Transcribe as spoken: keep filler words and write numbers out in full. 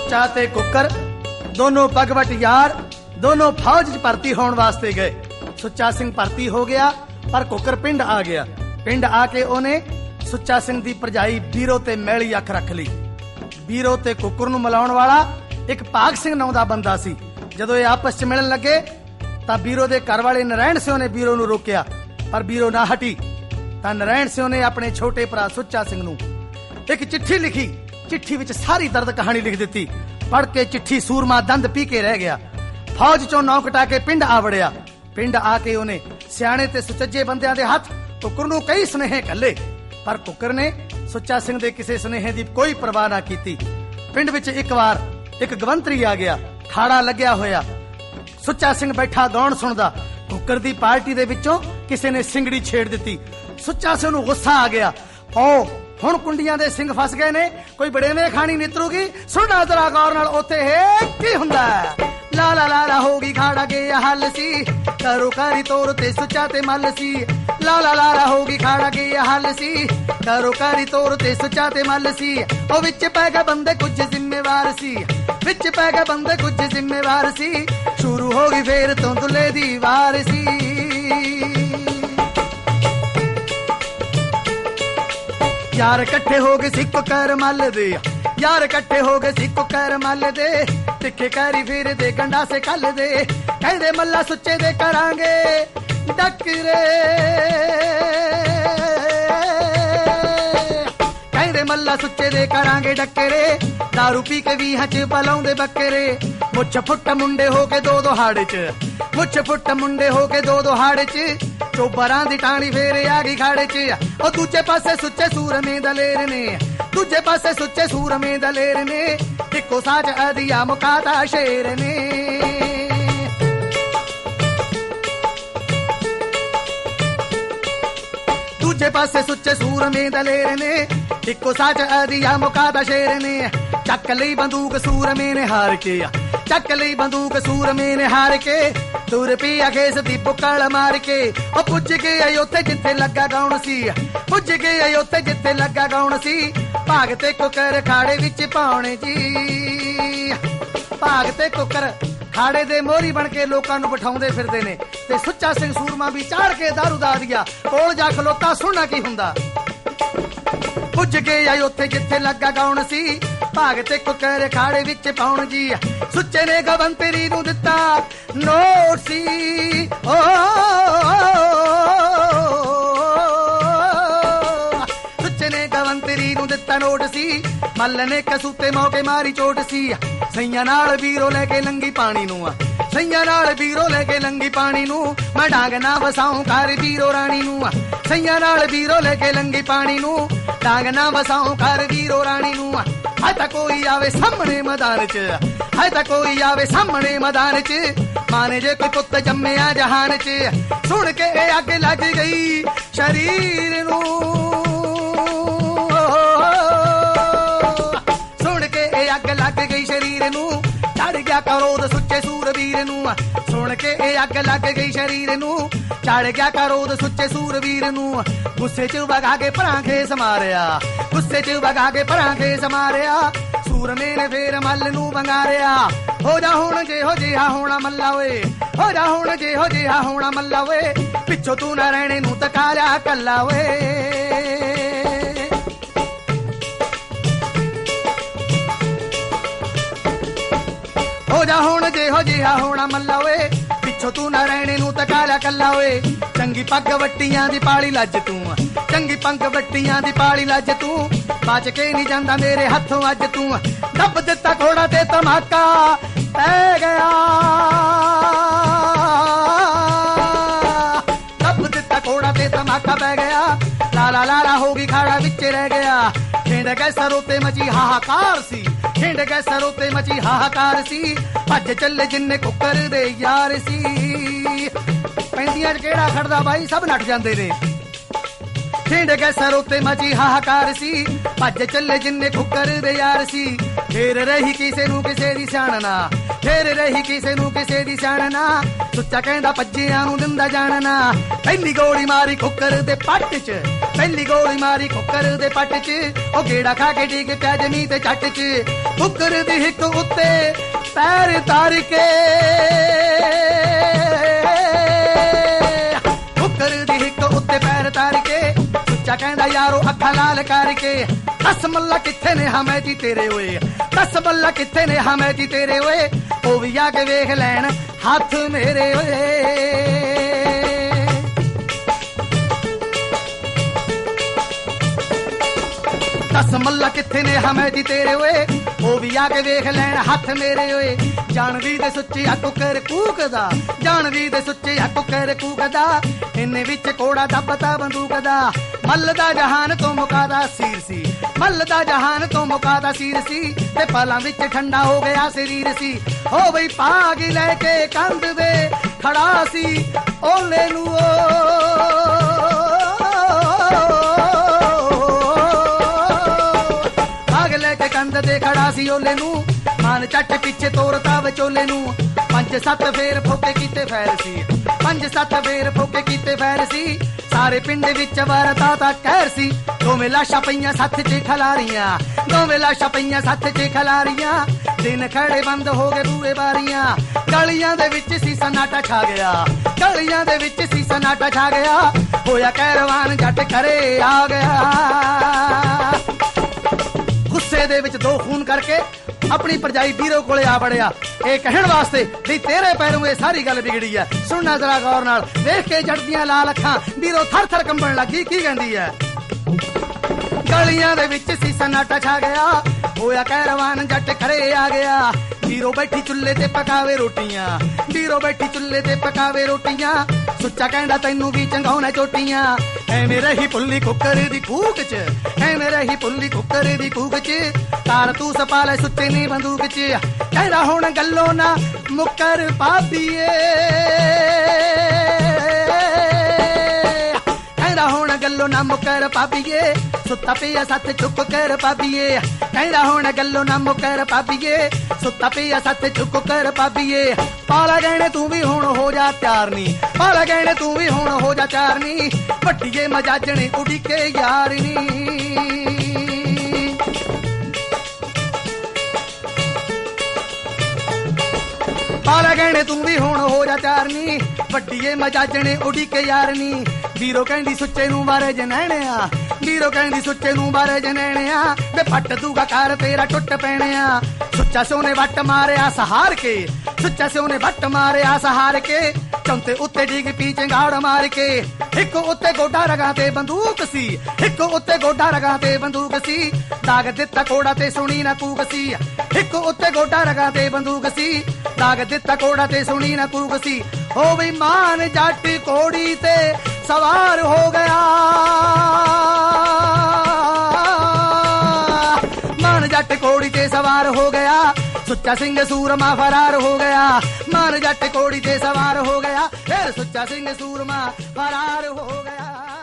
ਸੁੱਚਾ ਤੇ ਕੁੱਕਰ ਦੋਨੋਂ ਪਗਵਟ ਯਾਰ ਦੋਨੋਂ ਫੌਜ 'ਚ ਭਰਤੀ ਹੋਣ ਵਾਸਤੇ ਗਏ। ਸੁੱਚਾ ਸਿੰਘ ਭਰਤੀ ਹੋ ਗਿਆ ਪਰ ਕੁੱਕਰ ਪਿੰਡ ਆ ਗਿਆ। ਪਿੰਡ ਆ ਕੇ ਉਹਨੇ ਸੁੱਚਾ ਸਿੰਘ ਦੀ ਭਰਜਾਈ ਬੀਰੋ ਤੇ ਮੈਲੀ ਅੱਖ ਰੱਖ ਲਈ। ਬੀਰੋ ਤੇ ਕੁੱਕਰ ਨੂੰ ਮਿਲਾਉਣ ਵਾਲਾ ਇੱਕ ਭਾਗ ਸਿੰਘ ਨਾਂ ਦਾ ਬੰਦਾ ਸੀ। ਜਦੋਂ ਇਹ ਆਪਸ 'ਚ ਮਿਲਣ ਲੱਗੇ ਤਾਂ ਬੀਰੋ ਦੇ ਘਰ ਵਾਲੇ ਨਰਾਇਣ ਸਿੰਘ ਨੇ ਬੀਰੋ ਨੂੰ ਰੋਕਿਆ ਪਰ ਬੀਰੋ ਨਾ ਹਟੀ। ਤਾਂ ਨਰਾਇਣ ਸਿੰਘ ਨੇ ਆਪਣੇ ਛੋਟੇ ਭਰਾ ਸੁੱਚਾ ਸਿੰਘ ਨੂੰ ਇੱਕ ਚਿੱਠੀ ਲਿਖੀ। ਚਿੱਠੀ ਵਿੱਚ ਸਾਰੀ ਦਰਦ ਕਹਾਣੀ ਲਿਖ ਦਿੱਤੀ। ਪੜ੍ਹ ਕੇ ਚਿੱਠੀ ਸੂਰਮਾ ਦੰਦ ਪੀ ਕੇ ਰਹਿ ਗਿਆ। ਫੌਜ ਚੋਂ ਨੌ ਕਟਾ ਕੇ ਪਿੰਡ ਆ ਵੜਿਆ। ਪਿੰਡ ਆ ਕੇ ਉਹਨੇ ਸਿਆਣੇ ਤੇ ਸੁਚੱਜੇ ਬੰਦਿਆਂ ਦੇ ਹੱਥ ਕੁੱਕਰ ਨੂੰ ਕਈ ਸੁਨੇਹੇ ਘੱਲੇ ਪਰ ਕੁੱਕਰ ਨੇ ਸੁੱਚਾ ਸਿੰਘ ਦੇ ਕਿਸੇ ਸੁਨੇਹੇ ਦੀ ਕੋਈ ਪਰਵਾਹ ਨਾ ਕੀਤੀ। ਪਿੰਡ ਵਿੱਚ ਇੱਕ ਵਾਰ ਇੱਕ ਗਵੰਤਰੀ ਆ ਗਿਆ। ਖਾੜਾ ਲੱਗਿਆ ਹੋਇਆ, ਸੁੱਚਾ ਸਿੰਘ ਬੈਠਾ ਗਾਉਣ ਸੁਣਦਾ। ਕੁੱਕਰ ਦੀ ਪਾਰਟੀ ਦੇ ਵਿੱਚੋਂ ਕਿਸੇ ਨੇ ਸਿੰਗੜੀ ਛੇੜ ਦਿੱਤੀ। ਸੁੱਚਾ ਸਿੰਘ ਨੂੰ ਗੁੱਸਾ ਆ ਗਿਆ। ਓ ਹੁਣ ਕੁੰਡੀਆਂ ਦੇ ਸਿੰਘ ਫਸ ਗਏ ਨੇ, ਕੋਈ ਬੜੇਵੇਂ ਖਾਣੀ ਨਿਤਰੂਗੀ। ਸੁਣਨਾ ਜ਼ਰਾ ਗੌਰ ਨਾਲ ਉੱਥੇ ਹੈ ਕੀ ਹੁੰਦਾ। ਲਾ ਲਾ ਲਾ ਲਾ ਹੋਗੀ ਖਾੜਾ ਕੇ ਹੱਲ ਸੀ, ਕਰੋ ਕਾਰੀ ਤੋਰ ਤੇ ਸੁੱਚਾ ਤੇ ਮੱਲ ਸੀ। ਲਾ ਲਾ ਲਾ ਲਾ ਹੋਗੀ ਖਾੜਾ ਕੇ ਹੱਲ ਸੀ, ਕਰੋ ਕਾਰੀ ਤੋਰ ਤੇ ਸੁੱਚਾ ਤੇ ਮੱਲ ਸੀ। ਉਹ ਵਿੱਚ ਪੈ ਗਏ ਬੰਦੇ ਕੁਝ ਜ਼ਿੰਮੇਵਾਰ ਸੀ, ਵਿੱਚ ਪੈ ਗਏ ਬੰਦੇ ਕੁਝ ਜ਼ਿੰਮੇਵਾਰ ਸੀ। ਸ਼ੁਰੂ ਹੋ ਗਈ ਫੇਰ ਤੋਂ ਦੁੱਲੇ ਦੀ ਵਾਰ ਸੀ। ਯਾਰ ਇਕੱਠੇ ਹੋ ਗਏ ਸੀ ਕੁੱਕਰ ਮੱਲ ਦੇ, ਯਾਰ ਇਕੱਠੇ ਹੋ ਗਏ ਸੀ ਕੁੱਕਰ ਮੱਲ ਦੇ। ਤਿੱਖੇ ਕਰੀ ਫਿਰ ਦੇ ਗੰਡਾ ਸੇ ਕੱਲ ਦੇ, ਕਹਿੰਦੇ ਮੱਲਾ ਸੁੱਚੇ ਦੇ ਕਰਾਂਗੇ ਡੱਕਰੇ। ਕਹਿੰਦੇ ਮੱਲਾ ਸੁੱਚੇ ਦੇ ਕਰਾਂਗੇ ਡੱਕਰੇ। ਦਾਰੂ ਪੀ ਕੇ ਵੀ ਹੱਚ ਬਲਾਉਂਦੇ ਬੱਕਰੇ। ਮੁੱਛ ਫੁੱਟ ਮੁੰਡੇ ਹੋ ਕੇ ਦੋ ਦੋ ਹਾੜੇ 'ਚ, ਮੁੱਛ ਫੁੱਟ ਮੁੰਡੇ ਹੋ ਕੇ ਦੋ ਦੋ ਹਾੜੇ 'ਚ। ਚੋਬਰਾਂ ਦੀ ਟਾਣੀ ਫੇਰ ਆ ਗਈ ਖਾੜੇ 'ਚ। ਉਹ ਦੂਜੇ ਪਾਸੇ ਸੁੱਚੇ ਸੂਰਮੇ ਦਲੇਰ ਨੇ, ਦੂਜੇ ਪਾਸੇ ਸੁੱਚੇ ਸੂਰਮੇ ਦਲੇਰ ਨੇ। ਇੱਕੋ ਸਾਜ ਅਧਿਆ ਮੁਕਾਤਾ ਸ਼ੇਰ ਨੇ। ਦੂਜੇ ਪਾਸੇ ਸੁੱਚੇ ਸੂਰਮੇ ਦਲੇਰ ਨੇ, ਇੱਕੋ ਸਾਜ ਅਧਿਆ ਮੁਕਾਤਾ ਸ਼ੇਰ ਨੇ। ਚੱਕ ਲਈ ਬੰਦੂਕ ਸੂਰਮੇ ਨੇ ਹਾਰ ਕੇ, ਚੱਕ ਲਈ ਬੰਦੂਕ ਸੂਰਮੇ ਨੇ ਹਾਰ ਕੇ। ਤੁਰ ਪਿਆ ਖੇਸ ਦੀ ਬੁੱਕਲ ਮਾਰ ਕੇ। ਉਹ ਪੁੱਜ ਗਏ ਉੱਥੇ ਜਿੱਥੇ ਲੱਗਾ ਗਾਉਣ ਸੀ, ਪੁੱਜ ਗਏ ਉੱਥੇ ਜਿੱਥੇ ਲੱਗਾ ਗਾਉਣ ਸੀ। ਭਾਗ ਤੇ ਕੁੱਕਰ ਖਾੜੇ ਵਿੱਚ ਪਾਉਣੇ ਜੀ, ਭਾਗ ਤੇ ਕੁੱਕਰ ਖਾੜੇ ਦੇ ਮੋਹਰੀ ਬਣ ਕੇ ਲੋਕਾਂ ਨੂੰ ਬਿਠਾਉਂਦੇ ਫਿਰਦੇ ਨੇ। ਤੇ ਸੁੱਚਾ ਸਿੰਘ ਸੂਰਮਾ ਵੀ ਚਾੜ ਕੇ ਦਾਰੂ ਦਾ ਦਿਆ ਕੋਲ ਜਾ ਖਲੋਤਾ ਸੁਣਨਾ ਕੀ ਹੁੰਦਾ। ਪੁੱਜ ਗਏ ਉੱਥੇ ਜਿੱਥੇ ਲੱਗਾ ਗਾਉਣ ਸੀ, ਭਾਗ ਤੇ ਕੁੱਕਰ ਖਾੜੇ ਵਿੱਚ ਪਾਉਣ ਜੀ। ਸੁੱਚੇ ਨੇ ਗਵੰਤਰੀ ਨੂੰ ਦਿੱਤਾ ਨੋਟ ਸੀ, ਓ ਸੁੱਚੇ ਨੇ ਗਵੰਤਰੀ ਨੂੰ ਦਿੱਤਾ ਨੋਟ ਸੀ। ਮੱਲ ਨੇ ਕਸੂਤੇ ਮੌਕੇ ਮਾਰੀ ਚੋਟ ਸੀ। ਸਈਆਂ ਨਾਲ ਵੀਰੋ ਲੈ ਕੇ ਲੰਗੀ ਪਾਣੀ ਨੂੰ, ਸਈਆਂ ਨਾਲ ਵੀਰੋ ਲੈ ਕੇ ਲੰਗੀ ਪਾਣੀ ਨੂੰ। ਮੈਂ ਡਾਂਗ ਨਾ ਵਸਾਉਂ ਘਰ ਵੀਰੋ ਰਾਣੀ ਨੂੰ, ਸਈਆਂ ਨਾਲ ਵੀਰੋ ਲੈ ਕੇ ਲੰਗੀ ਪਾਣੀ ਨੂੰ। ਡਾਂਗ ਨਾ ਵਸਾਉਂ ਘਰ ਵੀਰੋ ਰਾਣੀ ਨੂੰ। ਹਾਏ ਤਾਂ ਕੋਈ ਆਵੇ ਸਾਹਮਣੇ ਮੈਦਾਨ 'ਚ, ਹਾਏ ਤਾਂ ਕੋਈ ਆਵੇ ਸਾਹਮਣੇ ਮੈਦਾਨ 'ਚ। ਮਾਨੇ ਜੇ ਕੋਈ ਪੁੱਤ ਜੰਮਿਆ ਜਹਾਨ 'ਚ। ਸੁਣ ਕੇ ਇਹ ਅੱਗ ਲੱਗ ਗਈ ਸ਼ਰੀਰ ਨੂੰ, ਸੁਣ ਕੇ ਇਹ ਅੱਗ ਲੱਗ ਗਈ ਸ਼ਰੀਰ ਨੂੰ। ਚੜ ਗਿਆ ਕਰੋਧ ਸੁੱਚੇ ਸੂਰਵੀਰ ਨੂੰ, ਸੁਣ ਕੇ ਇਹ ਅੱਗ ਲੱਗ ਗਈ ਸ਼ਰੀਰ ਨੂੰ। ਚੜ ਗਿਆ ਕਰੋਧ ਸੁੱਚੇ ਸੂਰਵੀਰ ਨੂੰ। ਗੁੱਸੇ 'ਚ ਵਗਾ ਕੇ ਭਰਾਂ ਖੇਸ ਮਾਰਿਆ, ਗੁੱਸੇ 'ਚ ਵਗਾ ਕੇ ਭਰਾਂ ਖੇਸ ਮਾਰਿਆ। ਸੂਰਮੇ ਨੇ ਫੇਰ ਮੱਲ ਨੂੰ ਵੰਗਾਰਿਆ। ਹੋ ਜਾ ਹੁਣ ਜਿਹੋ ਜਿਹਾ ਹੋਣਾ ਮੱਲਾ ਓਏ, ਹੋ ਜਾ ਹੁਣ ਜਿਹੋ ਜਿਹਾ ਹੋਣਾ ਮੱਲਾ ਓਏ। ਪਿੱਛੋਂ ਤੂੰ ਨਾ ਰਹਿਣੇ ਨੂੰ ਤਕਾ ਲਿਆ ਕੱਲਾ ਓਏ। ਹੋ ਜਾ ਹੁਣ ਜਿਹੋ ਜਿਹਾ ਹੋਣਾ ਮੱਲਾ ਓਏ। ਪਿੱਛੋਂ ਤੂੰ ਨਾ ਰਹਿਣੇ ਨੂੰ ਤਕਾ ਲਿਆ ਕੱਲਾ ਓਏ। ਚੰਗੀ ਪੱਗ ਵੱਟੀਆਂ ਦੀ ਪਾਲੀ ਲੱਜ ਤੂੰ, ਚੰਗੀ ਪੱਗ ਵੱਟੀਆਂ ਦੀ ਪਾਲੀ ਲੱਜ ਤੂੰ। ਬਚ ਕੇ ਨਹੀਂ ਜਾਂਦਾ ਮੇਰੇ ਹੱਥੋਂ ਅੱਜ ਤੂੰ। ਦੱਬ ਦਿੱਤਾ ਘੋੜਾ ਤੇ ਧਮਾਕਾ ਪੈ ਗਿਆ, ਦੱਬ ਦਿੱਤਾ ਘੋੜਾ ਤੇ ਧਮਾਕਾ ਪੈ ਗਿਆ। ਲਾਲਾ ਲਾਲਾ ਹੋ ਗਈ ਖਾੜਾ ਵਿੱਚ ਰਹਿ ਗਿਆ। ਖਿੰਡ ਗਏ ਸਰੋਂ ਤੇ ਮਚੀ ਹਾਹਾਕਾਰ ਸੀ, ਖਿੰਡ ਗਏ ਸਰੋਂ ਤੇ ਮਚੀ ਹਾਹਾਕਾਰ ਸੀ। ਭੱਜ ਚੱਲੇ ਜਿੰਨੇ ਕੁੱਕਰ ਦੇ ਯਾਰ ਸੀ। ਪੈਂਦੀਆਂ 'ਚ ਕਿਹੜਾ ਖੜਦਾ ਬਾਈ ਸਭ ਨੱਠ ਜਾਂਦੇ ਨੇ। ਖਿੰਡ ਗਏ ਸਰੋਂ ਤੇ ਮਚੀ ਹਾਹਾਕਾਰ ਸੀ। ਭੱਜ ਚੱਲੇ ਜਿੰਨੇ ਕੁੱਕਰ ਦੇ ਯਾਰ ਸੀ। ਫੇਰ ਰਹੀ ਕਿਸੇ ਨੂੰ ਕਿਸੇ ਦੀ ਸਿਆਣਨਾ, ਫੇਰ ਰਹੀ ਕਿਸੇ ਨੂੰ ਕਿਸੇ ਦੀ ਸਿਆਣਨਾ। ਸੁੱਚਾ ਕਹਿੰਦਾ ਭੱਜਿਆਂ ਨੂੰ ਦਿੰਦਾ ਜਾਣਨਾ। ਪਹਿਲੀ ਗੋਲੀ ਮਾਰੀ ਕੁੱਕਰ ਦੇ ਪੱਟ 'ਚ, पहली गोली मारी कुकर दे पट च, ओ गेड़ा खा के डिग पिया जमी ते झट च। कुकर दी हिक उत्ते पैर तार के, कुकर दी हिक उत्ते पैर तार के, सुच्चा कहंदा यारो अखां लाल करके, दस मल्ला किथे ने हमें जी तेरे होए, दस मल्ला किथे ने हमें जी तेरे होए, ओ भी आके वेख लैन हाथ मेरे होए। दस मल्ला किथे ने हमें जी तेरे होए, ओ भी आके वेख लैन हाथ मेरे होए। जानदी दे सुच्ची आ कुकर कूकदा, जानदी दे सुच्ची आ कुकर कूकदा, इन्ने विच कोड़ा दबदा बंदूक दा। मल दा जहान तो मुकादा सीर सी, मल दा जहान तो मुकादा सीर सी, ते पलां विच ठंडा हो गया शरीर सी। हो बई भाग लैके कंध दे खड़ा सी, ओले नू भाग लैके कंध दे खड़ा सी, ओले नू मान चट पिछे तोरता विचोले नू। पंज सत्त फेर फोके कीते फैर सी, पंज सत्त फेर फोके कीते फैर सी, सारे पिंड विच वरता ता कहर सी। दोवें लाशां पईयां सत्थ च खलारियां, दोवें लाशां पईयां सत्थ च खलारियां, दिन खड़े बंद हो गए बूहे बारियां। गलियां दे विच सी सन्नाटा छा गया, गलियां दे विच सी सन्नाटा छा गया, होया कैरवान जट घरे आ गया। गुस्से दे विच दो खून करके अपनी परजाई बीरो कोले आ बड़िया, ये कहण वास्ते भी तेरे पैरों ये सारी गल बिगड़ी है। सुनना जरा गौर नाल, देख के जड़दियां लाल अखां बीरो थर थर कंबण लगी, की कहंदी है। गलियां दे विच सी सन्नाटा छा गया, होया कैरवान जट घरे आ गया। बीरो बैठी चुल्ले ते पकावे रोटियां, बीरो बैठी चुल्ले ते पकावे रोटियां, सुच्चा कहंदा तैनू भी चंगाउणा चोटियां। ऐवें रही पुल्ली कुकर दी कूक च, ऐवें रही पुल्ली कुकर दी कूक च, तार तू सपाले सुच्चे नी बंदूक च। कहंदा हुण गल्लो ना मुकर भाभीए, कहंदा हुण गल्लो ना मुकर भाभीए, सुत्ता पिया सत्थ चुक कर भाभीए। कहंदा हुण गल्लो ना मुकर भाभीए, सुत्ता पिया सत्थ चुक कर भाभीए। पाला गहने तू भी हुण हो जा त्यार नी, पाला गहने तू भी हुण हो जा चार नी, वड्डीए मजाजने उड़ी के यार नी। पाला गहने तू भी हुण हो जा चार नी, वड्डीए मजाजने उड़ी के यार नी। बीरो कहंदी सुच्चे नू बारे जनैणिया, बीरो कहंदी सुच्चे नू बारे जनैणिया, वे फट दूगा कार तेरा टुट पैणिया। सुच्चा सोने वट मारिया सहार के, सुच्चा सोने वट मारिया सहार के, चौंते उत्ते डिग पी चंगाड़ मार के। हिक उत्ते गोडा रगा ते बंदूक सी, हिक उत्ते गोडा रगा ते बंदूक सी, दाग दिता कोड़ा ते सुनी ना कूक सी। हिक उत्ते गोडा रगा ते बंदूक सी, दाग दिता कोड़ा ते सुनी ना कूक सी। हो भी मान जट कोड़ी ते सवार हो गया, मान जट कोड़ी ते सवार हो गया, सुच्चा सिंह सूरमा फरार हो गया। मान जट कोड़ी ते सवार हो गया, फिर सुच्चा सिंह सूरमा फरार हो गया।